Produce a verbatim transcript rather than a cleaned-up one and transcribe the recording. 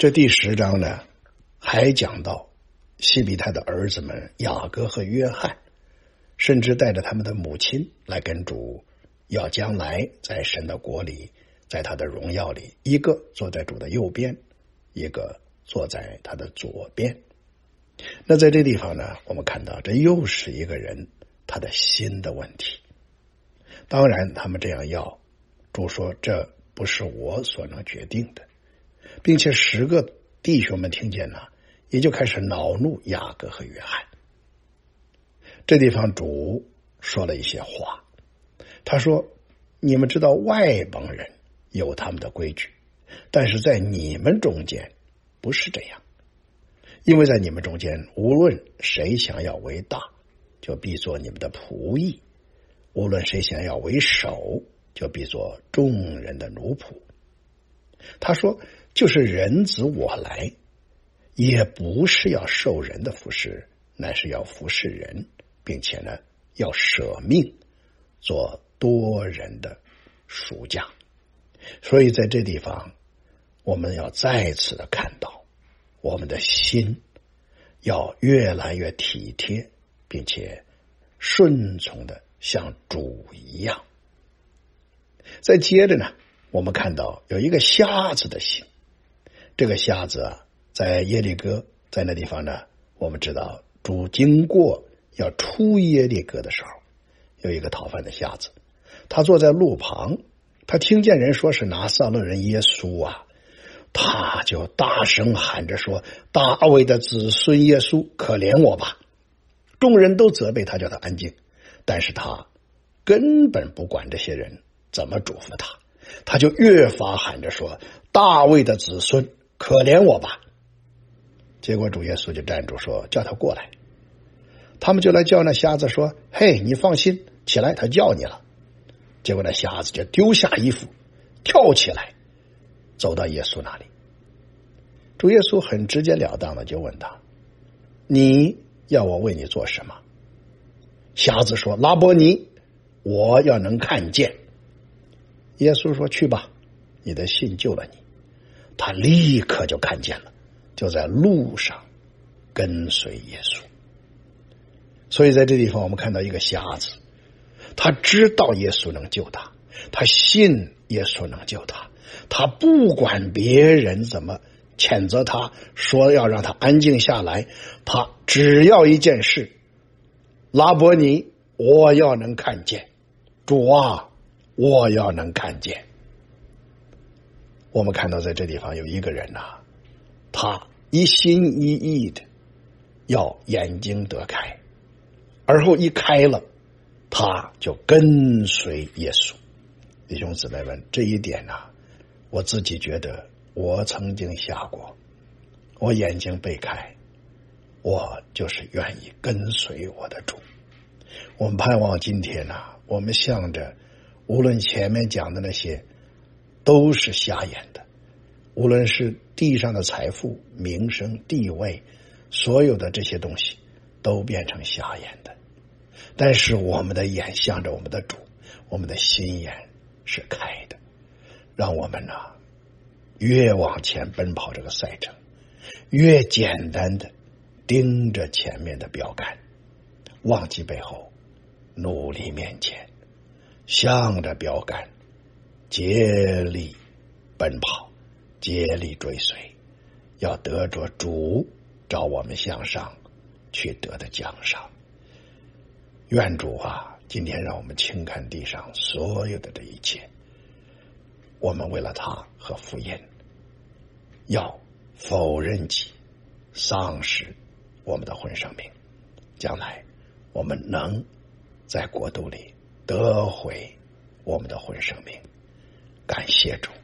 这第十章呢，还讲到西比泰的儿子们雅各和约翰，甚至带着他们的母亲来跟主要将来在神的国里，在他的荣耀里，一个坐在主的右边，一个坐在他的左边。那在这地方呢，我们看到这又是一个人他的心的问题。当然他们这样要，主说这不是我所能决定的，并且十个弟兄们听见了，也就开始恼怒雅各和约翰。这地方主说了一些话，他说你们知道外邦人有他们的规矩，但是在你们中间不是这样，因为在你们中间无论谁想要为大，就必做你们的仆役，无论谁想要为首，就必做众人的奴仆。他说就是人子我来，也不是要受人的服侍，乃是要服侍人，并且呢要舍命做多人的赎价。所以在这地方我们要再次的看到，我们的心要越来越体贴，并且顺从的像主一样。再接着呢，我们看到有一个瞎子的心。这个瞎子啊，在耶利哥，在那地方呢，我们知道主经过要出耶利哥的时候，有一个讨饭的瞎子，他坐在路旁，他听见人说是拿撒勒人耶稣啊，他就大声喊着说，大卫的子孙耶稣，可怜我吧。众人都责备他，叫他安静，但是他根本不管这些人怎么嘱咐他，他就越发喊着说，大卫的子孙，可怜我吧。结果主耶稣就站住说，叫他过来。他们就来叫那瞎子说，嘿，你放心起来，他叫你了。结果那瞎子就丢下衣服，跳起来，走到耶稣那里。主耶稣很直截了当的就问他，你要我为你做什么？瞎子说，拉伯尼，我要能看见。耶稣说，去吧，你的信救了你。他立刻就看见了，就在路上跟随耶稣。所以在这地方我们看到一个瞎子，他知道耶稣能救他，他信耶稣能救他，他不管别人怎么谴责他，说要让他安静下来，他只要一件事，拉伯尼，我要能看见，主啊，我要能看见。我们看到在这地方有一个人啊，他一心一意的要眼睛得开，而后一开了，他就跟随耶稣。弟兄姊妹们，这一点啊，我自己觉得我曾经下过，我眼睛被开，我就是愿意跟随我的主。我们盼望今天啊，我们向着无论前面讲的那些都是瞎眼的，无论是地上的财富、名声、地位，所有的这些东西都变成瞎眼的。但是我们的眼向着我们的主，我们的心眼是开的，让我们呢、啊、越往前奔跑这个赛程，越简单的盯着前面的标杆，忘记背后，努力面前，向着标杆竭力奔跑，竭力追随，要得着主照我们向上去得的奖赏。愿主啊，今天让我们轻看地上所有的这一切，我们为了他和福音，要否认己，丧失我们的魂生命，将来我们能在国度里得回我们的魂生命。感谢主。